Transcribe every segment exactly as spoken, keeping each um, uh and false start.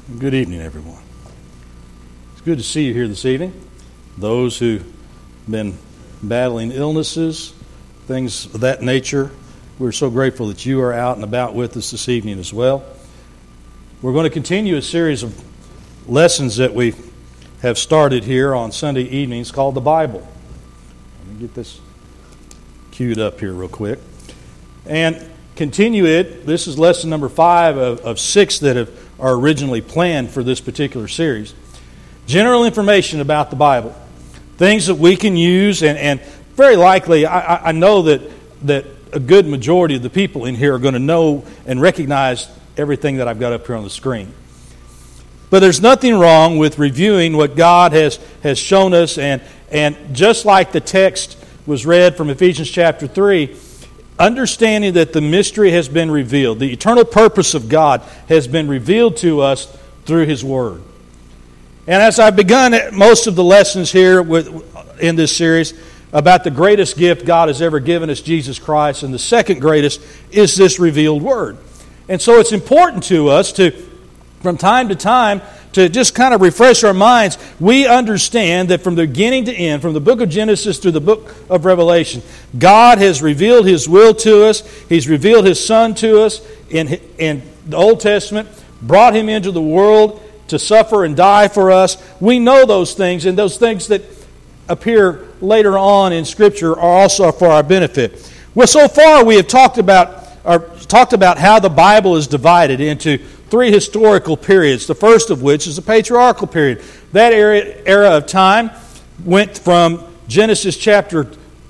Good evening, everyone. It's good to see you here this evening. Those who've been battling illnesses, things of that nature, we're so grateful that you are out and about with us this evening as well. We're going to continue a series of lessons that we have started here on Sunday evenings called the Bible. Let me get this queued up here real quick. And continue it. This is lesson number five of, of six that have, are originally planned for this particular series. General information about the Bible. Things that we can use, and, and very likely, I, I know that, that a good majority of the people in here are going to know and recognize everything that I've got up here on the screen. But there's nothing wrong with reviewing what God has, has shown us, and, and just like the text was read from Ephesians chapter three, understanding that the mystery has been revealed. The eternal purpose of God has been revealed to us through His Word. And as I've begun most of the lessons here with, in this series about the greatest gift God has ever given us, Jesus Christ, and the second greatest is this revealed Word. And so it's important to us to, from time to time, to just kind of refresh our minds. We understand that from the beginning to end, from the book of Genesis to the book of Revelation, God has revealed His will to us. He's revealed His Son to us in, in the Old Testament, brought Him into the world to suffer and die for us. We know those things, and those things that appear later on in Scripture are also for our benefit. Well, so far we have talked about, or talked about how the Bible is divided into three historical periods, the first of which is the patriarchal period. That era, era of time went from Genesis chapter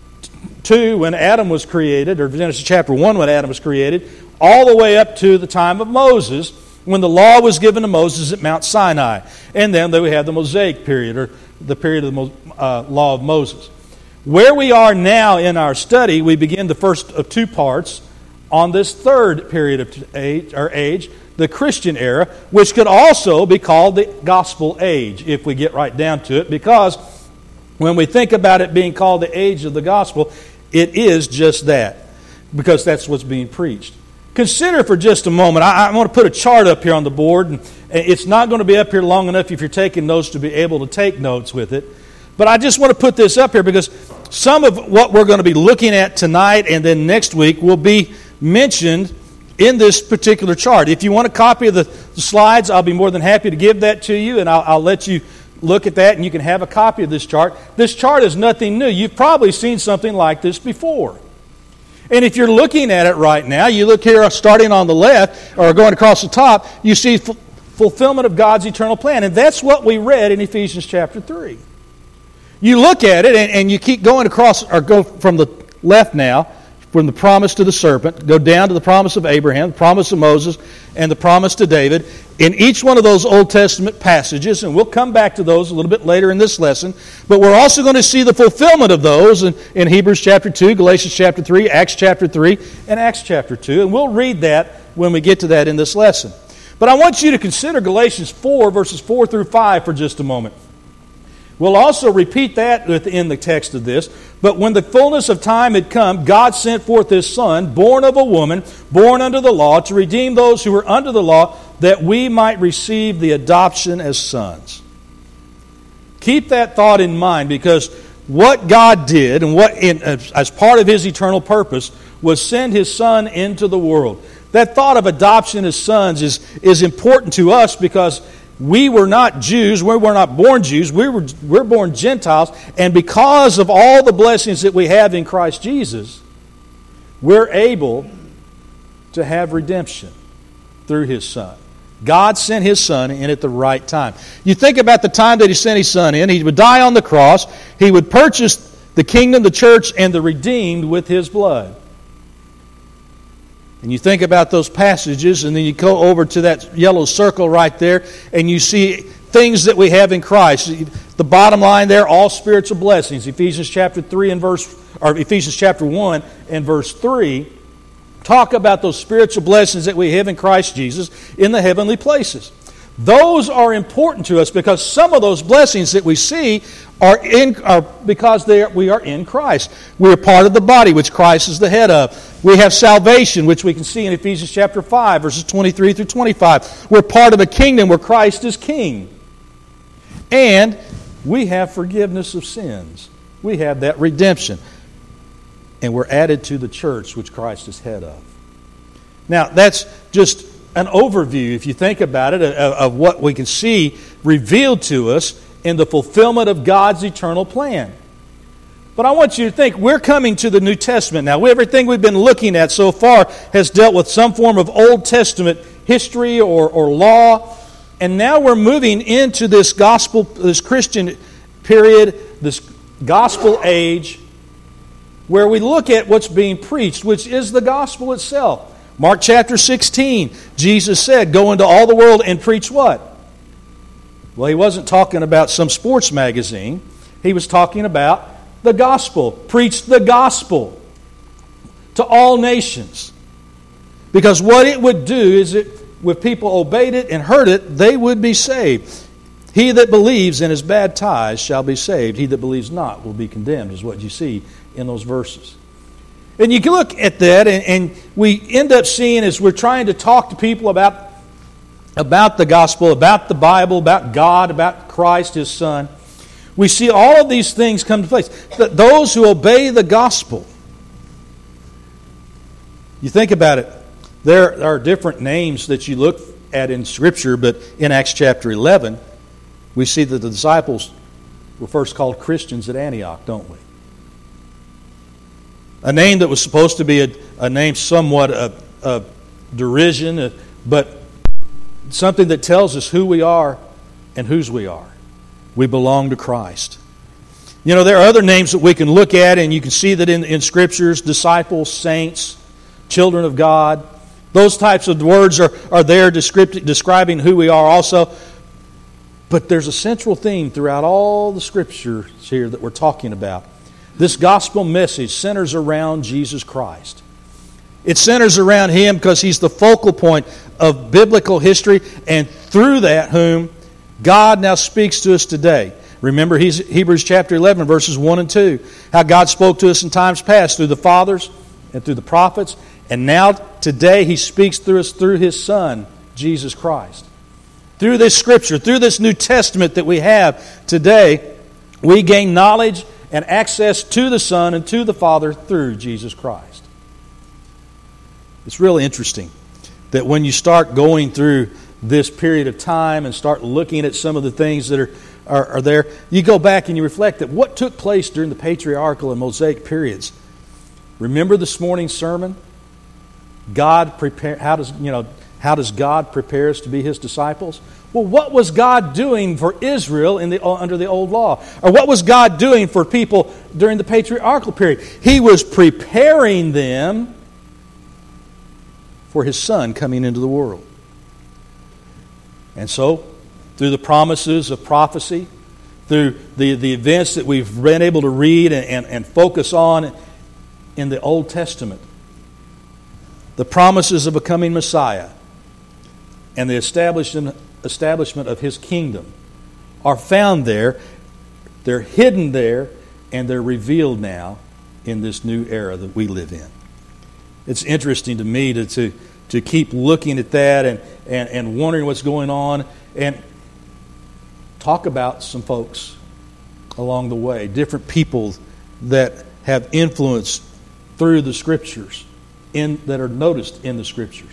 two, when Adam was created, or Genesis chapter one, when Adam was created, all the way up to the time of Moses, when the law was given to Moses at Mount Sinai. And then we have the Mosaic period, or the period of the uh, law of Moses. Where we are now in our study, we begin the first of two parts on this third period of age, or age, the Christian era, which could also be called the gospel age, if we get right down to it, because when we think about it being called the age of the gospel, it is just that, because that's what's being preached. Consider for just a moment, I, I want to put a chart up here on the board, and it's not going to be up here long enough if you're taking notes to be able to take notes with it, but I just want to put this up here because some of what we're going to be looking at tonight and then next week will be mentioned in this particular chart. If you want a copy of the, the slides, I'll be more than happy to give that to you, and I'll, I'll let you look at that, and you can have a copy of this chart. This chart is nothing new. You've probably seen something like this before. And if you're looking at it right now, you look here starting on the left, or going across the top, you see f- fulfillment of God's eternal plan. And that's what we read in Ephesians chapter three. You look at it, and, and you keep going across, or go from the left now, from the promise to the serpent, go down to the promise of Abraham, the promise of Moses, and the promise to David. In each one of those Old Testament passages, and we'll come back to those a little bit later in this lesson, but we're also going to see the fulfillment of those in, in Hebrews chapter two, Galatians chapter three, Acts chapter three, and Acts chapter two. And we'll read that when we get to that in this lesson. But I want you to consider Galatians four, verses four through five for just a moment. We'll also repeat that within the text of this. But when the fullness of time had come, God sent forth His Son, born of a woman, born under the law, to redeem those who were under the law, that we might receive the adoption as sons. Keep that thought in mind, because what God did, and what in, as part of His eternal purpose, was send His Son into the world. That thought of adoption as sons is, is important to us because we were not Jews, we were not born Jews, we were, we're born Gentiles, and because of all the blessings that we have in Christ Jesus, we're able to have redemption through His Son. God sent His Son in at the right time. You think about the time that He sent His Son in, He would die on the cross, He would purchase the kingdom, the church, and the redeemed with His blood. And you think about those passages, and then you go over to that yellow circle right there, and you see things that we have in Christ. The bottom line there, all spiritual blessings. Ephesians chapter three and verse, or Ephesians chapter one and verse three, talk about those spiritual blessings that we have in Christ Jesus in the heavenly places. Those are important to us because some of those blessings that we see are in are because they are, we are in Christ. We are part of the body which Christ is the head of. We have salvation, which we can see in Ephesians chapter five, verses twenty-three through twenty-five. We're part of a kingdom where Christ is king. And we have forgiveness of sins. We have that redemption. And we're added to the church which Christ is head of. Now, that's just an overview, if you think about it, of what we can see revealed to us in the fulfillment of God's eternal plan. But I want you to think, we're coming to the New Testament now. Everything we've been looking at so far has dealt with some form of Old Testament history or, or law. And now we're moving into this gospel, this Christian period, this gospel age, where we look at what's being preached, which is the gospel itself. Mark chapter sixteen, Jesus said, go into all the world and preach what? Well, he wasn't talking about some sports magazine. He was talking about the gospel. Preach the gospel to all nations. Because what it would do is, it, if people obeyed it and heard it, they would be saved. He that believes and is baptized shall be saved. He that believes not will be condemned, is what you see in those verses. And you can look at that, and, and we end up seeing, as we're trying to talk to people about, about the gospel, about the Bible, about God, about Christ, His Son, we see all of these things come to place. That those who obey the gospel, you think about it, there are different names that you look at in Scripture, but in Acts chapter eleven, we see that the disciples were first called Christians at Antioch, don't we? A name that was supposed to be a, a name somewhat of, of derision, but something that tells us who we are and whose we are. We belong to Christ. You know, there are other names that we can look at, and you can see that in, in Scriptures, disciples, saints, children of God. Those types of words are, are there describing who we are also. But there's a central theme throughout all the Scriptures here that we're talking about. This gospel message centers around Jesus Christ. It centers around Him because He's the focal point of biblical history, and through that whom God now speaks to us today. Remember Hebrews chapter eleven, verses one and two. How God spoke to us in times past through the fathers and through the prophets. And now today He speaks through us through His Son, Jesus Christ. Through this Scripture, through this New Testament that we have today, we gain knowledge and access to the Son and to the Father through Jesus Christ. It's really interesting that when you start going through this period of time and start looking at some of the things that are, are, are there, you go back and you reflect that what took place during the patriarchal and Mosaic periods. Remember this morning's sermon? God prepare how does you know how does God prepare us to be His disciples? Well, what was God doing for Israel in the under the old law? Or what was God doing for people during the patriarchal period? He was preparing them for His Son coming into the world. And so, through the promises of prophecy, through the, the events that we've been able to read and, and, and focus on in the Old Testament, the promises of becoming Messiah and the establishment, establishment of His kingdom are found there. They're hidden there, and they're revealed now in this new era that we live in. It's interesting to me to to, to keep looking at that and, and, and wondering what's going on, and talk about some folks along the way, different people that have influence through the Scriptures, in that are noticed in the Scriptures.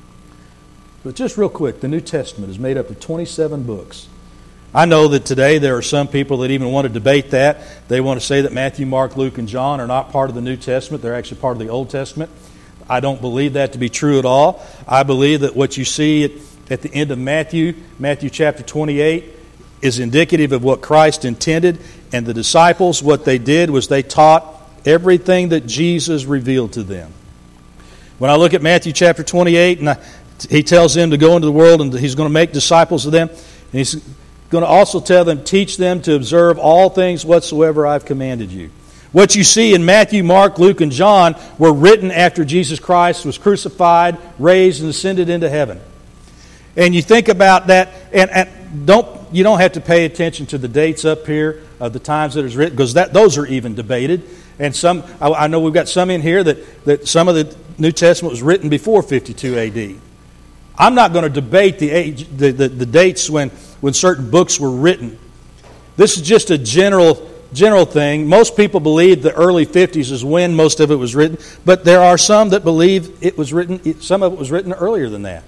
But just real quick, the New Testament is made up of twenty-seven books. I know that today there are some people that even want to debate that. They want to say that Matthew, Mark, Luke, and John are not part of the New Testament. They're actually part of the Old Testament. I don't believe that to be true at all. I believe that what you see at, at the end of Matthew, Matthew chapter twenty-eight, is indicative of what Christ intended. And the disciples, what they did was they taught everything that Jesus revealed to them. When I look at Matthew chapter twenty-eight, and I, He tells them to go into the world and He's going to make disciples of them. And He's going to also tell them, teach them to observe all things whatsoever I've commanded you. What you see in Matthew, Mark, Luke, and John were written after Jesus Christ was crucified, raised, and ascended into heaven. And you think about that, and, and don't you don't have to pay attention to the dates up here of the times that it's written, because that those are even debated. And some, I, I know we've got some in here that, that some of the New Testament was written before fifty-two A D. I'm not going to debate the age, the, the, the dates when, when certain books were written. This is just a general general thing. Most people believe the early fifties is when most of it was written, but there are some that believe it was written. Some of it was written earlier than that.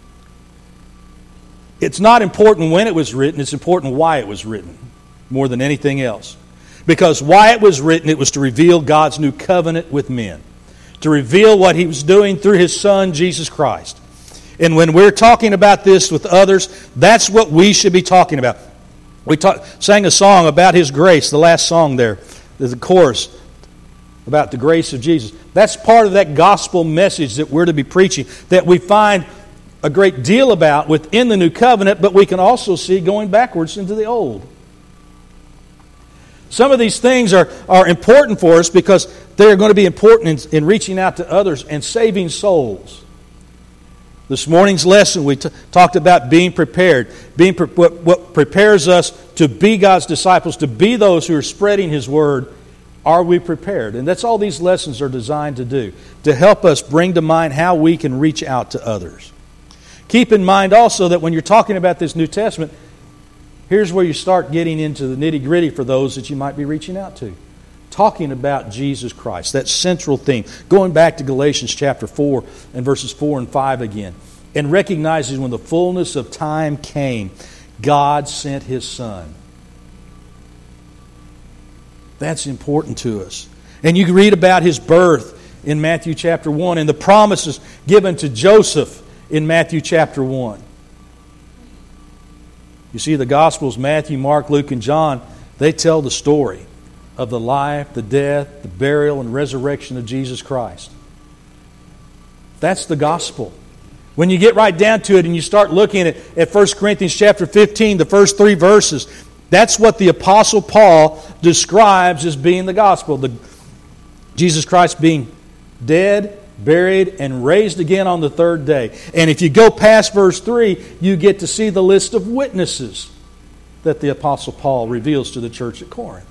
It's not important when it was written, it's important why it was written, more than anything else. Because why it was written, it was to reveal God's new covenant with men. To reveal what He was doing through His Son, Jesus Christ. And when we're talking about this with others, that's what we should be talking about. We talk, sang a song about His grace, the last song there, the chorus, about the grace of Jesus. That's part of that gospel message that we're to be preaching, that we find a great deal about within the new covenant, but we can also see going backwards into the old. Some of these things are, are important for us because they're going to be important in, in reaching out to others and saving souls. This morning's lesson, we t- talked about being prepared. Being pre- what, what prepares us to be God's disciples, to be those who are spreading His Word. Are we prepared? And that's all these lessons are designed to do, to help us bring to mind how we can reach out to others. Keep in mind also that when you're talking about this New Testament, here's where you start getting into the nitty-gritty for those that you might be reaching out to. Talking about Jesus Christ, that central theme. Going back to Galatians chapter four and verses four and five again. And recognizing when the fullness of time came, God sent His Son. That's important to us. And you can read about His birth in Matthew chapter one and the promises given to Joseph in Matthew chapter one. You see, the Gospels, Matthew, Mark, Luke, and John, they tell the story of the life, the death, the burial, and resurrection of Jesus Christ. That's the gospel. When you get right down to it and you start looking at, at First Corinthians chapter fifteen, the first three verses, that's what the Apostle Paul describes as being the gospel. The, Jesus Christ being dead, buried, and raised again on the third day. And if you go past verse three, you get to see the list of witnesses that the Apostle Paul reveals to the church at Corinth.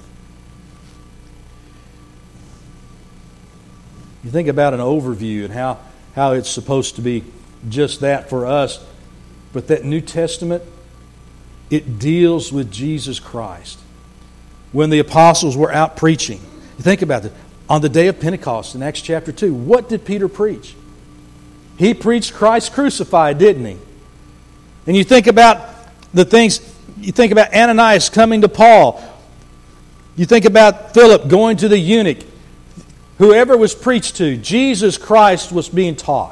You think about an overview and how, how it's supposed to be just that for us. But that New Testament, it deals with Jesus Christ. When the apostles were out preaching, you think about it. On the day of Pentecost in Acts chapter two, what did Peter preach? He preached Christ crucified, didn't he? And you think about the things, you think about Ananias coming to Paul. You think about Philip going to the eunuch. Whoever was preached to, Jesus Christ was being taught.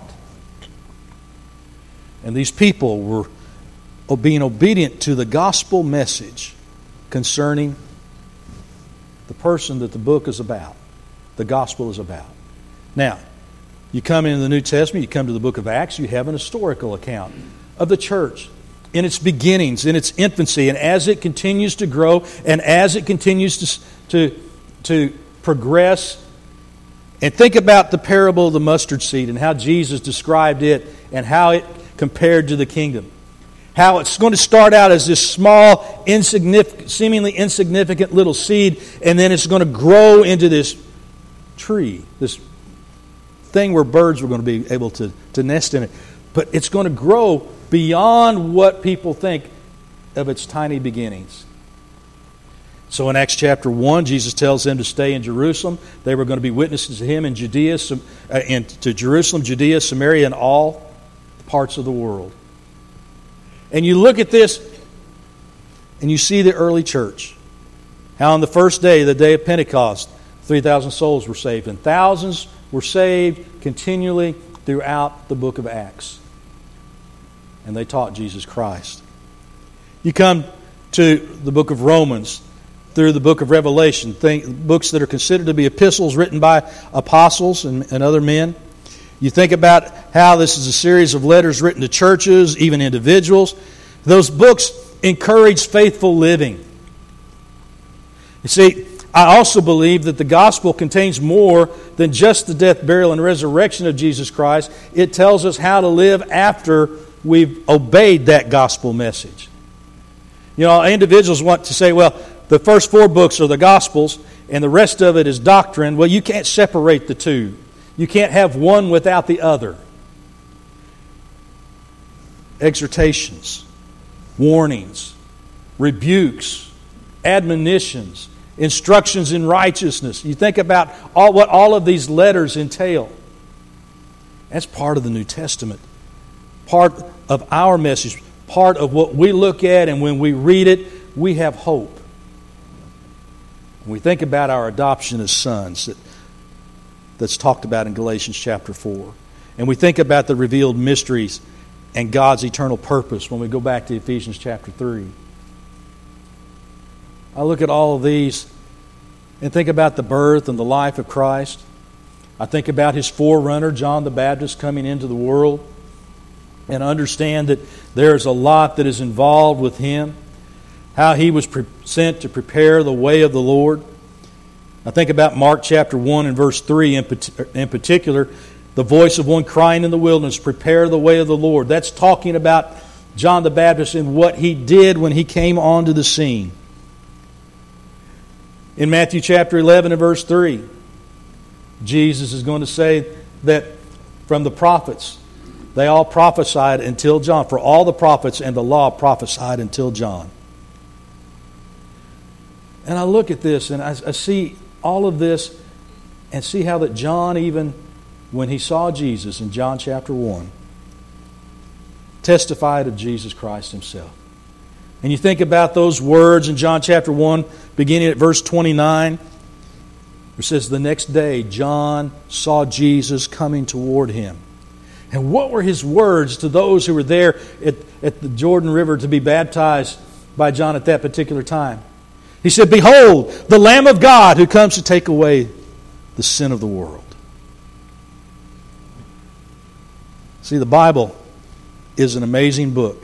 And these people were being obedient to the gospel message concerning the person that the book is about. The gospel is about. Now, you come into the New Testament, you come to the book of Acts, you have an historical account of the church in its beginnings, in its infancy, and as it continues to grow, and as it continues to, to, to progress. And think about the parable of the mustard seed and how Jesus described it and how it compared to the kingdom. How it's going to start out as this small, insignificant, seemingly insignificant little seed, and then it's going to grow into this tree, this thing where birds were going to be able to, to nest in it. But it's going to grow beyond what people think of its tiny beginnings. So in Acts chapter one, Jesus tells them to stay in Jerusalem. They were going to be witnesses to Him in Judea, uh, and to Jerusalem, Judea, Samaria, and all parts of the world. And you look at this, and you see the early church. How on the first day, the day of Pentecost, three thousand souls were saved. And thousands were saved continually throughout the book of Acts. And they taught Jesus Christ. You come to the book of Romans, through the book of Revelation, think, books that are considered to be epistles written by apostles and, and other men. You think about how this is a series of letters written to churches, even individuals. Those books encourage faithful living. You see, I also believe that the gospel contains more than just the death, burial, and resurrection of Jesus Christ. It tells us how to live after we've obeyed that gospel message. You know, individuals want to say, well, the first four books are the Gospels and the rest of it is doctrine. Well, you can't separate the two. You can't have one without the other. Exhortations, warnings, rebukes, admonitions, instructions in righteousness. You think about all what all of these letters entail. That's part of the New Testament. Part of our message. Part of what we look at, and when we read it, we have hope. When we think about our adoption as sons that, that's talked about in Galatians chapter four. And we think about the revealed mysteries and God's eternal purpose when we go back to Ephesians chapter three. I look at all of these and think about the birth and the life of Christ. I think about His forerunner, John the Baptist, coming into the world, and understand that there's a lot that is involved with Him. How He was pre- sent to prepare the way of the Lord. I think about Mark chapter one and verse three in, pat- in particular, the voice of one crying in the wilderness, prepare the way of the Lord. That's talking about John the Baptist and what he did when he came onto the scene. In Matthew chapter eleven and verse three, Jesus is going to say that from the prophets, they all prophesied until John. For all the prophets and the law prophesied until John. And I look at this and I, I see all of this and see how that John, even when he saw Jesus in John chapter one, testified of Jesus Christ Himself. And you think about those words in John chapter one, beginning at verse twenty-nine, it says, the next day John saw Jesus coming toward him. And what were his words to those who were there at, at the Jordan River to be baptized by John at that particular time? He said, behold, the Lamb of God who comes to take away the sin of the world. See, the Bible is an amazing book.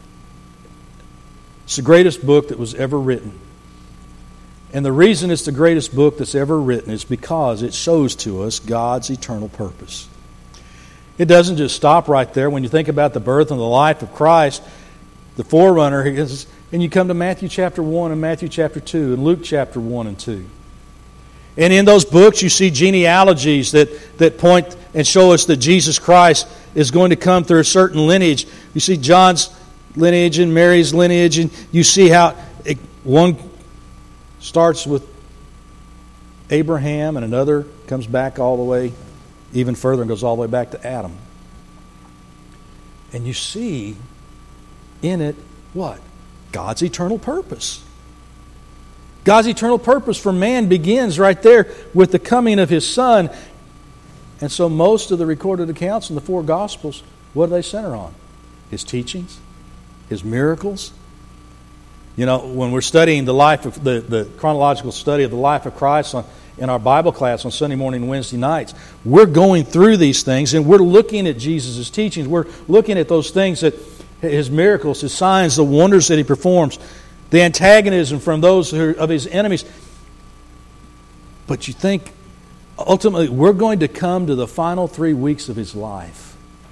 It's the greatest book that was ever written. And the reason it's the greatest book that's ever written is because it shows to us God's eternal purpose. It doesn't just stop right there. When you think about the birth and the life of Christ, the forerunner, and you come to Matthew chapter one and Matthew chapter two and Luke chapter one and two. And in those books you see genealogies that, that point and show us that Jesus Christ is going to come through a certain lineage. You see John's lineage and Mary's lineage, and you see how it, one starts with Abraham and another comes back all the way even further and goes all the way back to Adam. And you see in it what? God's eternal purpose. God's eternal purpose for man begins right there with the coming of His Son. And so most of the recorded accounts in the four Gospels, what do they center on? His teachings, His miracles. You know, when we're studying the life of the, the chronological study of the life of Christ on, in our Bible class on Sunday morning and Wednesday nights, we're going through these things and we're looking at Jesus' teachings. We're looking at those things that His miracles, His signs, the wonders that He performs, the antagonism from those who are of His enemies. But you think, ultimately, we're going to come to the final three weeks of His life.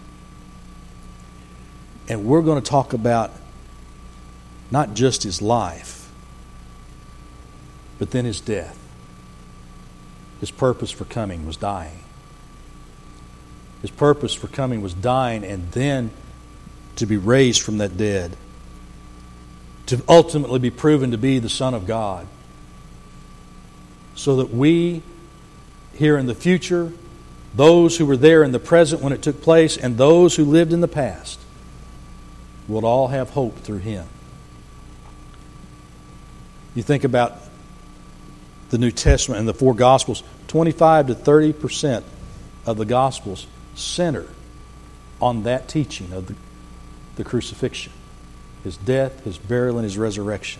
And we're going to talk about not just His life, but then His death. His purpose for coming was dying. His purpose for coming was dying and then to be raised from that dead, to ultimately be proven to be the Son of God, so that we, here in the future, those who were there in the present when it took place, and those who lived in the past, will all have hope through Him. You think about the New Testament and the four Gospels, twenty-five to thirty percent of the Gospels center on that teaching of the the crucifixion, His death, His burial, and His resurrection.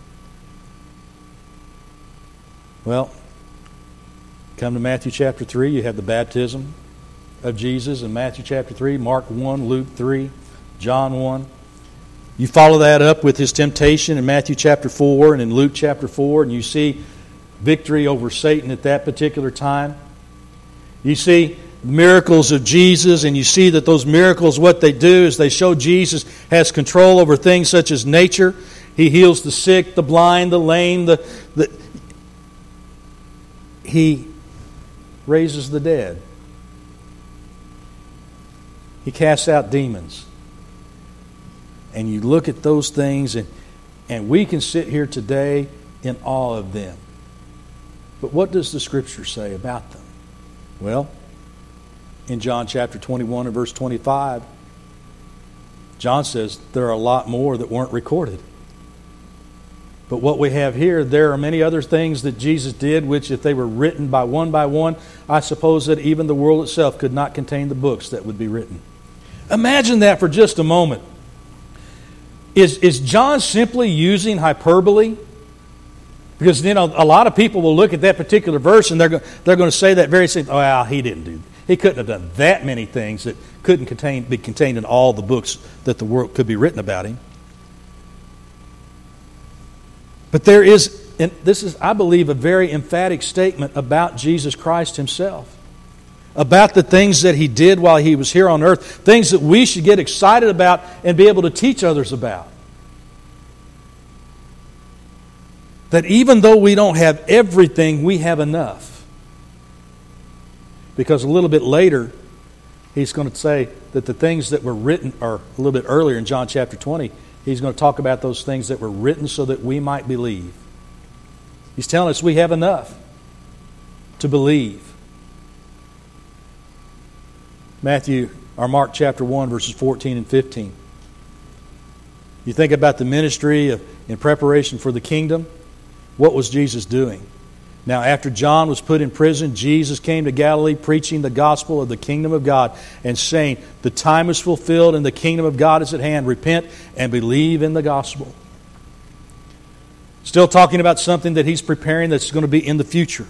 Well, come to Matthew chapter three, you have the baptism of Jesus in Matthew chapter three, Mark one, Luke three, John one. You follow that up with His temptation in Matthew chapter four and in Luke chapter four, and you see victory over Satan at that particular time. You see miracles of Jesus, and you see that those miracles, what they do is they show Jesus has control over things such as nature. He heals the sick, the blind, the lame, the, the He raises the dead. He casts out demons. And you look at those things, and, and we can sit here today in awe of them. But what does the Scripture say about them? Well, in John chapter twenty-one and verse twenty-five, John says there are a lot more that weren't recorded. But what we have here, there are many other things that Jesus did, which if they were written by one by one, I suppose that even the world itself could not contain the books that would be written. Imagine that for just a moment. Is, is John simply using hyperbole? Because, you know, a lot of people will look at that particular verse and they're going, they're going to say that very same, oh, well, he didn't do that. He couldn't have done that many things that couldn't contain, be contained in all the books that the world could be written about him. But there is, and this is, I believe, a very emphatic statement about Jesus Christ Himself. About the things that He did while He was here on earth. Things that we should get excited about and be able to teach others about. That even though we don't have everything, we have enough. Because a little bit later, He's going to say that the things that were written, or a little bit earlier in John chapter twenty, He's going to talk about those things that were written so that we might believe. He's telling us we have enough to believe. Matthew, or Mark chapter one, verses fourteen and fifteen. You think about the ministry of, in preparation for the kingdom. What was Jesus doing? Now, after John was put in prison, Jesus came to Galilee preaching the gospel of the kingdom of God and saying, the time is fulfilled and the kingdom of God is at hand. Repent and believe in the gospel. Still talking about something that He's preparing that's going to be in the future.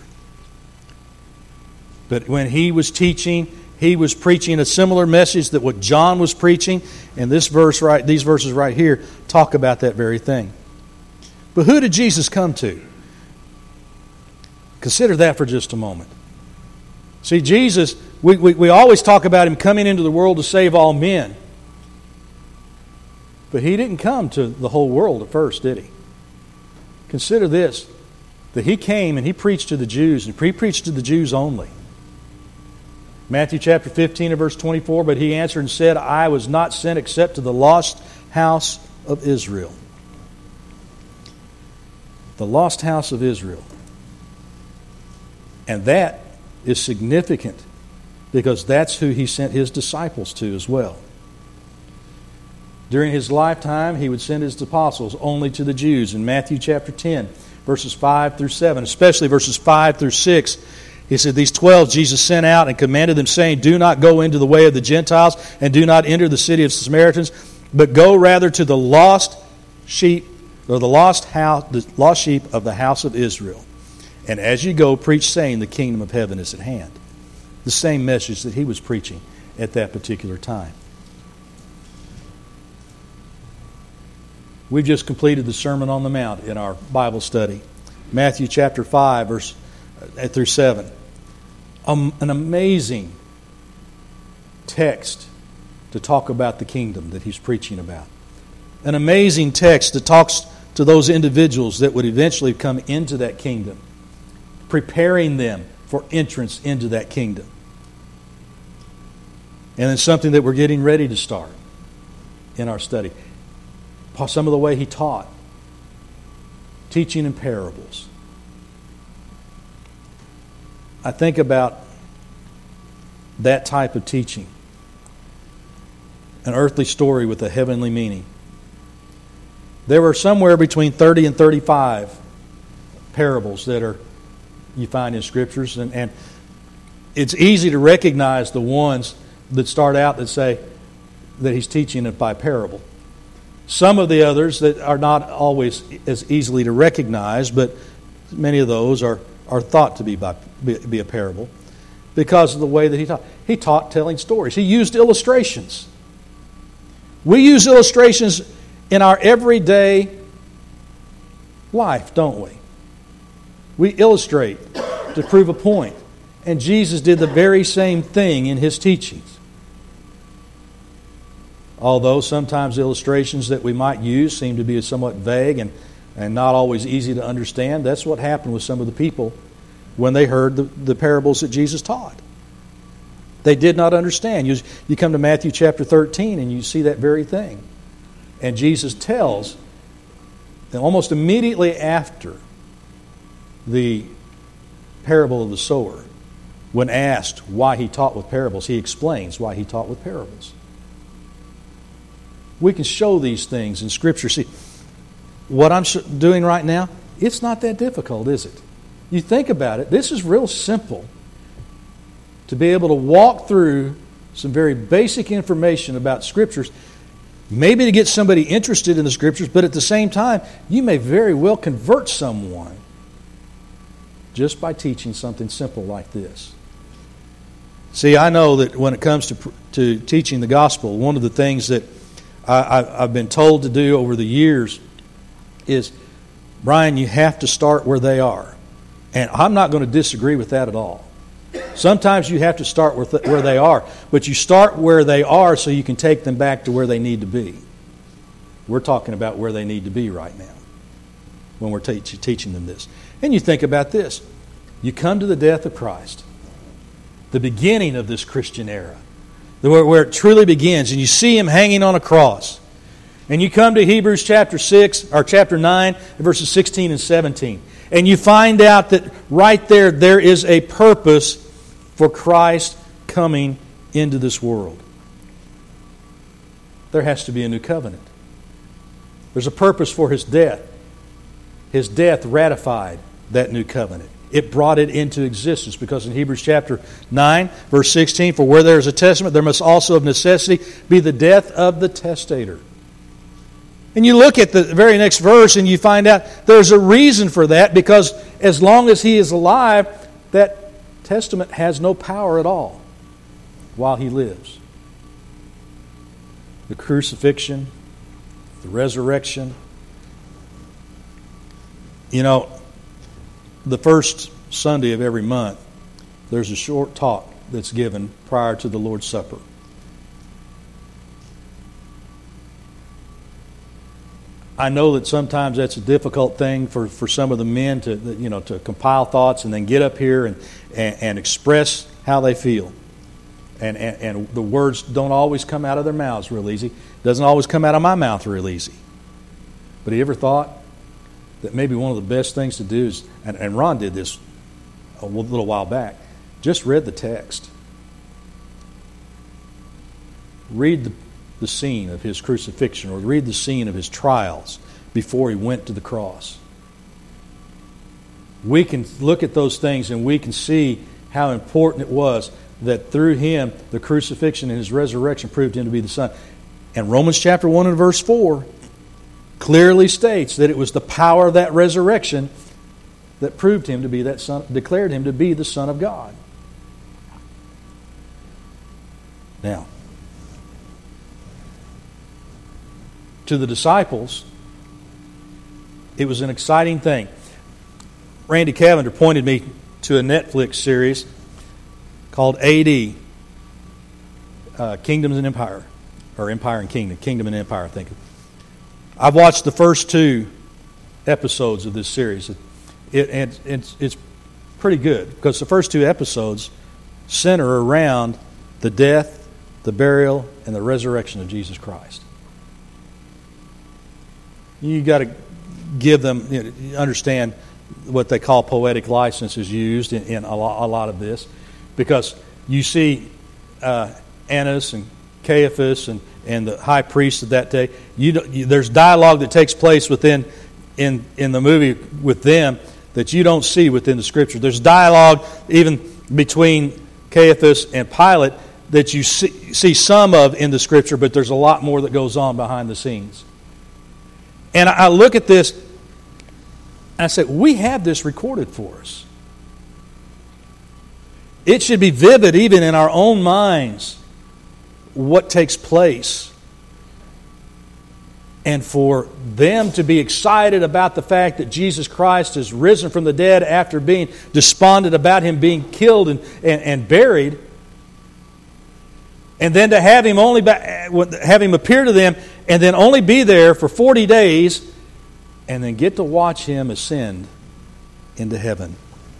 But when He was teaching, He was preaching a similar message that what John was preaching. And this verse right, these verses right here talk about that very thing. But who did Jesus come to? Consider that for just a moment. See, Jesus, we, we, we always talk about Him coming into the world to save all men. But He didn't come to the whole world at first, did He? Consider this, that He came and He preached to the Jews, and He preached to the Jews only. Matthew chapter fifteen and verse twenty-four, but He answered and said, I was not sent except to the lost house of Israel. The lost house of Israel. And that is significant because that's who He sent His disciples to as well. During His lifetime, He would send His apostles only to the Jews. In Matthew chapter ten, verses five through seven, especially verses five through six, He said, these twelve Jesus sent out and commanded them, saying, do not go into the way of the Gentiles, and do not enter the city of the Samaritans, but go rather to the lost sheep, or the lost house, the lost sheep of the house of Israel. And as you go, preach, saying, the kingdom of heaven is at hand. The same message that He was preaching at that particular time. We've just completed the Sermon on the Mount in our Bible study. Matthew chapter five, verse through seven. Um, an amazing text to talk about the kingdom that He's preaching about. An amazing text that talks to those individuals that would eventually come into that kingdom, preparing them for entrance into that kingdom. And then something that we're getting ready to start in our study. Some of the way He taught, teaching in parables. I think about that type of teaching. An earthly story with a heavenly meaning. There were somewhere between thirty and thirty-five parables that are you find in Scriptures. And, and it's easy to recognize the ones that start out that say that He's teaching it by parable. Some of the others that are not always as easily to recognize, but many of those are, are thought to be, by, be, be a parable because of the way that He taught. He taught telling stories. He used illustrations. We use illustrations in our everyday life, don't we? We illustrate to prove a point. And Jesus did the very same thing in His teachings. Although sometimes illustrations that we might use seem to be somewhat vague and, and not always easy to understand, that's what happened with some of the people when they heard the, the parables that Jesus taught. They did not understand. You, you come to Matthew chapter thirteen and you see that very thing. And Jesus tells, and almost immediately after the parable of the sower, when asked why He taught with parables, He explains why He taught with parables. We can show these things in Scripture. See, what I'm doing right now, it's not that difficult, is it? You think about it, this is real simple. To be able to walk through some very basic information about Scriptures, maybe to get somebody interested in the Scriptures, but at the same time, you may very well convert someone just by teaching something simple like this. See, I know that when it comes to to teaching the gospel, one of the things that I, I've been told to do over the years is, Brian, you have to start where they are. And I'm not going to disagree with that at all. Sometimes you have to start with where they are, but you start where they are so you can take them back to where they need to be. We're talking about where they need to be right now when we're te- teaching them this. And you think about this. You come to the death of Christ, the beginning of this Christian era, where, where it truly begins, and you see Him hanging on a cross. And you come to Hebrews chapter six or chapter nine, verses sixteen and seventeen. And you find out that right there, there is a purpose for Christ coming into this world. There has to be a new covenant. There's a purpose for His death. His death ratified that new covenant. It brought it into existence, because in Hebrews chapter nine, verse sixteen, for where there is a testament, there must also of necessity be the death of the testator. And you look at the very next verse and you find out there's a reason for that, because as long as he is alive, that testament has no power at all while he lives. The crucifixion, the resurrection. You know, the first Sunday of every month, there's a short talk that's given prior to the Lord's Supper. I know that sometimes that's a difficult thing for, for some of the men to you know to compile thoughts and then get up here and, and, and express how they feel. And, and and the words don't always come out of their mouths real easy. It doesn't always come out of my mouth real easy. But have you ever thought that maybe one of the best things to do is, and, and Ron did this a little while back, just read the text. Read the the scene of His crucifixion, or read the scene of His trials before He went to the cross. We can look at those things and we can see how important it was that through Him, the crucifixion and His resurrection proved Him to be the Son. And Romans chapter one and verse four clearly states that it was the power of that resurrection that proved Him to be that Son, declared Him to be the Son of God. Now, to the disciples, it was an exciting thing. Randy Cavender pointed me to a Netflix series called A D, uh, Kingdoms and Empire, or Empire and Kingdom, Kingdom and Empire, I think. I've watched the first two episodes of this series. It, it, it, it's, it's pretty good, because the first two episodes center around the death, the burial, and the resurrection of Jesus Christ. You got to give them, you know, understand what they call poetic license is used in, in a, lot, a lot of this, because you see uh, Annas and Caiaphas and, and the high priest of that day. You, you there's dialogue that takes place within in in the movie with them that you don't see within the Scripture. There's dialogue even between Caiaphas and Pilate that you see, see some of in the Scripture, but there's a lot more that goes on behind the scenes. And I look at this, and I say, we have this recorded for us. It should be vivid even in our own minds what takes place. And for them to be excited about the fact that Jesus Christ has risen from the dead after being despondent about Him being killed and, and, and buried, and then to have Him only have Him appear to them and then only be there for forty days and then get to watch Him ascend into heaven.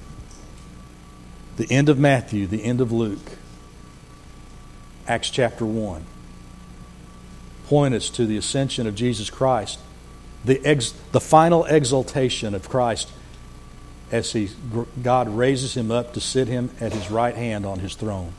The end of Matthew, the end of Luke, Acts chapter one. Point us to the ascension of Jesus Christ, the ex, the final exaltation of Christ as he, God raises Him up to sit Him at His right hand on His throne.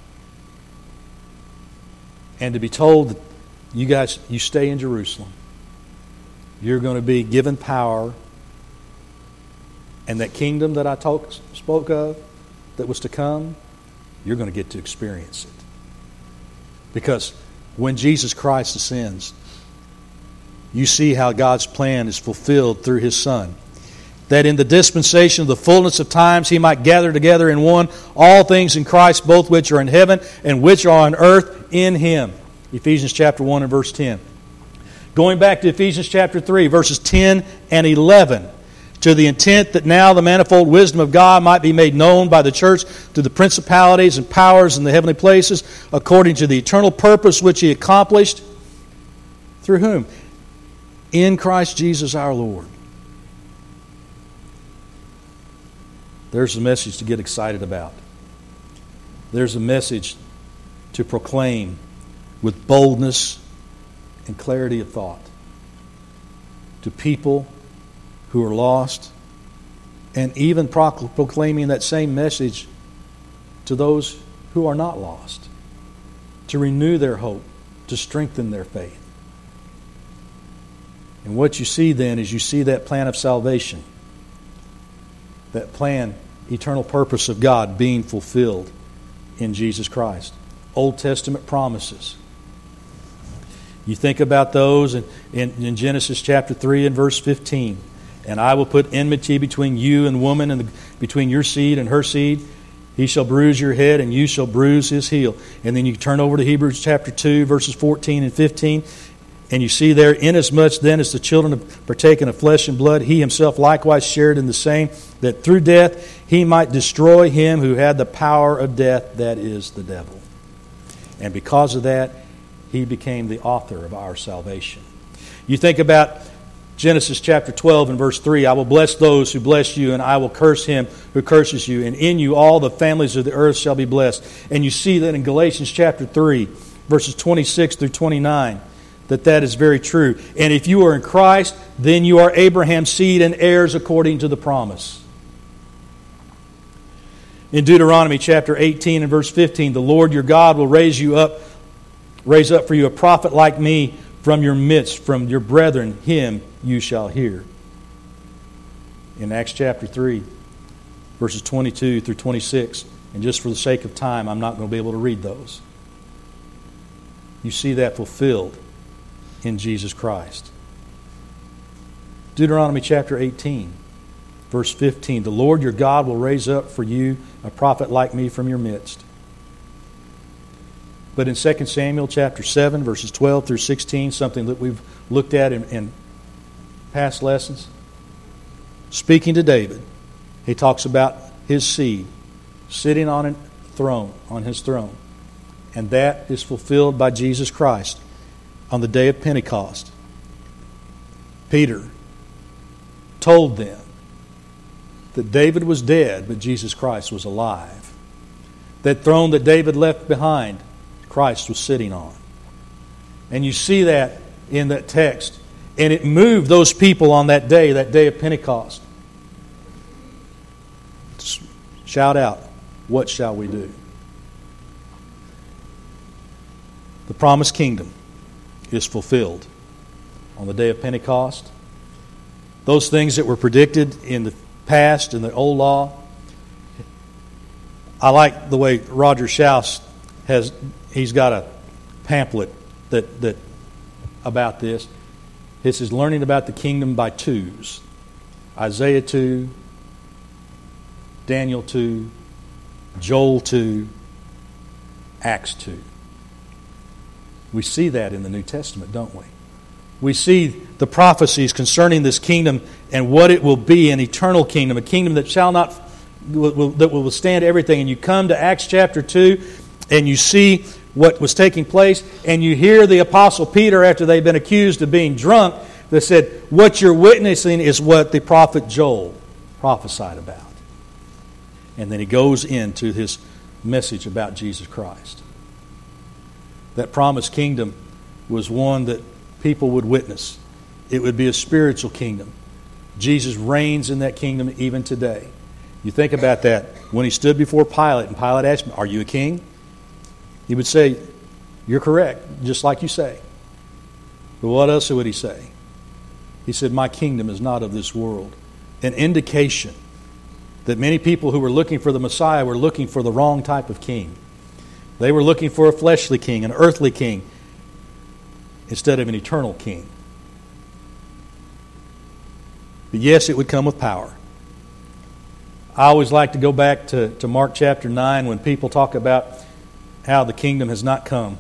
And to be told that you guys, you stay in Jerusalem. You're going to be given power, and that kingdom that I talk, spoke of that was to come, you're going to get to experience it. Because when Jesus Christ ascends, you see how God's plan is fulfilled through His Son. That in the dispensation of the fullness of times He might gather together in one all things in Christ, both which are in heaven and which are on earth in Him. Ephesians chapter one and verse ten. Going back to Ephesians chapter three, verses ten and eleven. To the intent that now the manifold wisdom of God might be made known by the church to the principalities and powers in the heavenly places, according to the eternal purpose which He accomplished. Through whom? In Christ Jesus our Lord. There's a message to get excited about. There's a message to proclaim with boldness and clarity of thought to people who are lost, and even proclaiming that same message to those who are not lost, to renew their hope, to strengthen their faith. And what you see then is you see that plan of salvation, that plan, eternal purpose of God being fulfilled in Jesus Christ. Old Testament promises. You think about those in, in, in Genesis chapter three and verse fifteen. And I will put enmity between you and woman, and the, between your seed and her seed. He shall bruise your head, and you shall bruise his heel. And then you turn over to Hebrews chapter two, verses fourteen and fifteen. And you see there, inasmuch then as the children have partaken of flesh and blood, he himself likewise shared in the same, that through death he might destroy him who had the power of death, that is, the devil. And because of that, he became the author of our salvation. You think about Genesis chapter twelve and verse three, I will bless those who bless you, and I will curse him who curses you. And in you all the families of the earth shall be blessed. And you see that in Galatians chapter three, verses twenty-six through twenty-nine, that that is very true. And if you are in Christ, then you are Abraham's seed and heirs according to the promise. In Deuteronomy chapter eighteen and verse fifteen, the Lord your God will raise you up, raise up for you a prophet like me from your midst, from your brethren, him you shall hear. In Acts chapter three, verses twenty-two through twenty-six, and just for the sake of time, I'm not going to be able to read those. You see that fulfilled in Jesus Christ. Deuteronomy chapter eighteen, verse fifteen, the Lord your God will raise up for you a prophet like me from your midst. But in Second Samuel chapter seven, verses twelve through sixteen, something that we've looked at in, in past lessons, speaking to David, he talks about his seed sitting on a throne, on his throne. And that is fulfilled by Jesus Christ on the day of Pentecost. Peter told them that David was dead, but Jesus Christ was alive. That throne that David left behind, Christ was sitting on. And you see that in that text. And it moved those people on that day, that day of Pentecost. Shout out, what shall we do? The promised kingdom is fulfilled on the day of Pentecost. Those things that were predicted in the past, in the old law. I like the way Roger Schaus has, he's got a pamphlet that, that about this. This is learning about the kingdom by twos. Isaiah two, Daniel two, Joel two, Acts two. We see that in the New Testament, don't we? we see the prophecies concerning this kingdom and what it will be, an eternal kingdom, a kingdom that shall not, will, will, that will withstand everything. And you come to Acts chapter two, and you see what was taking place, and you hear the Apostle Peter, after they've been accused of being drunk, that said, what you're witnessing is what the prophet Joel prophesied about. And then he goes into his message about Jesus Christ. That promised kingdom was one that people would witness. It would be a spiritual kingdom. Jesus reigns in that kingdom even today. You think about that. When he stood before Pilate, and Pilate asked him, are you a king? He would say, you're correct, just like you say. But what else would he say? He said, my kingdom is not of this world. An indication that many people who were looking for the Messiah were looking for the wrong type of king. They were looking for a fleshly king, an earthly king, instead of an eternal king. But yes, it would come with power. I always like to go back to, to Mark chapter nine when people talk about how the kingdom has not come.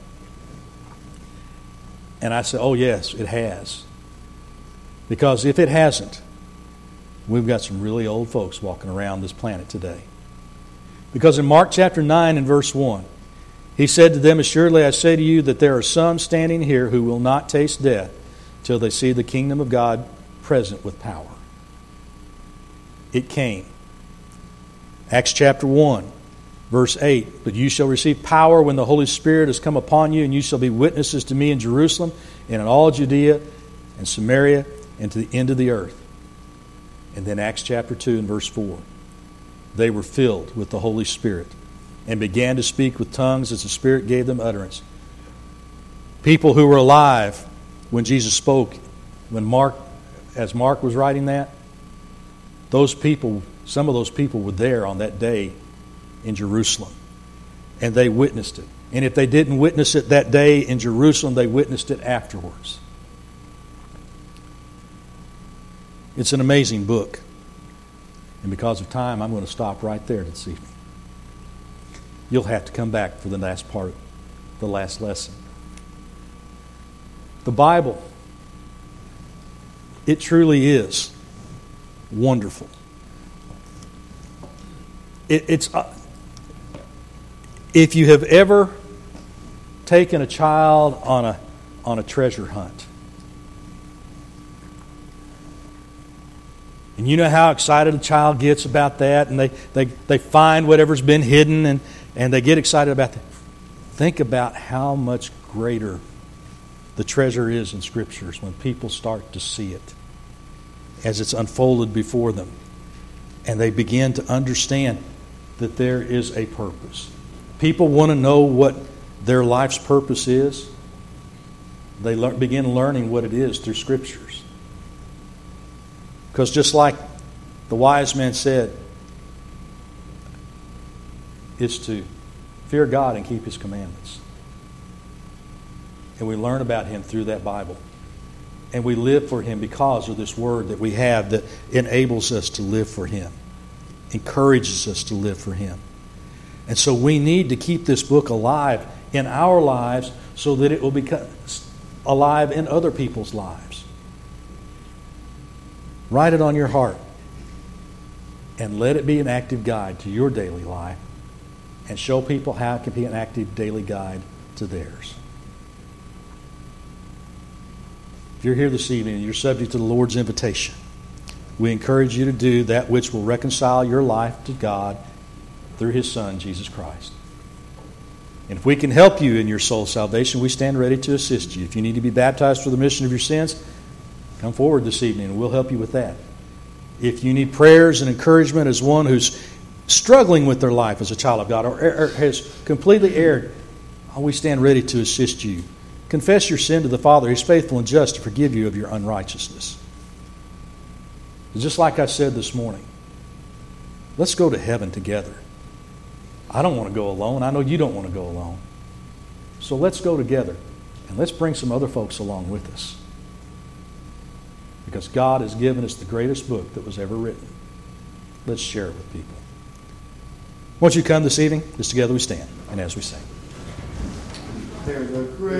And I say, oh yes, it has. Because if it hasn't, we've got some really old folks walking around this planet today. Because in Mark chapter nine and verse one, he said to them, assuredly I say to you that there are some standing here who will not taste death till they see the kingdom of God present with power. It came. Acts chapter one, verse eight, but you shall receive power when the Holy Spirit has come upon you, and you shall be witnesses to me in Jerusalem and in all Judea and Samaria and to the end of the earth. And then Acts chapter two and verse four, they were filled with the Holy Spirit and began to speak with tongues as the Spirit gave them utterance. People who were alive when Jesus spoke, when Mark, as Mark was writing that, those people, some of those people were there on that day in Jerusalem, and they witnessed it. And if they didn't witness it that day in Jerusalem, they witnessed it afterwards. It's an amazing book. And because of time, I'm going to stop right there this evening. You'll have to come back for the last part, the last lesson. The Bible, it truly is wonderful. It, it's uh, if you have ever taken a child on a on a treasure hunt, and you know how excited a child gets about that, and they, they, they find whatever's been hidden, and, and they get excited about that. Think about how much greater the treasure is in Scriptures when people start to see it as it's unfolded before them. And they begin to understand that there is a purpose. People want to know what their life's purpose is. They learn, begin learning what it is through Scriptures. Because just like the wise man said, it's to fear God and keep His commandments. And we learn about Him through that Bible. And we live for Him because of this Word that we have that enables us to live for Him, encourages us to live for Him. And so we need to keep this book alive in our lives so that it will become alive in other people's lives. Write it on your heart and let it be an active guide to your daily life and show people how it can be an active daily guide to theirs. If you're here this evening and you're subject to the Lord's invitation, we encourage you to do that which will reconcile your life to God through His Son, Jesus Christ. And if we can help you in your soul salvation, we stand ready to assist you. If you need to be baptized for the remission of your sins, come forward this evening and we'll help you with that. If you need prayers and encouragement as one who's struggling with their life as a child of God or, or has completely erred, we stand ready to assist you. Confess your sin to the Father. He's faithful and just to forgive you of your unrighteousness. Just like I said this morning, let's go to heaven together. I don't want to go alone. I know you don't want to go alone. So let's go together and let's bring some other folks along with us. Because God has given us the greatest book that was ever written. Let's share it with people. Won't you come this evening? As together we stand and as we sing. There's a great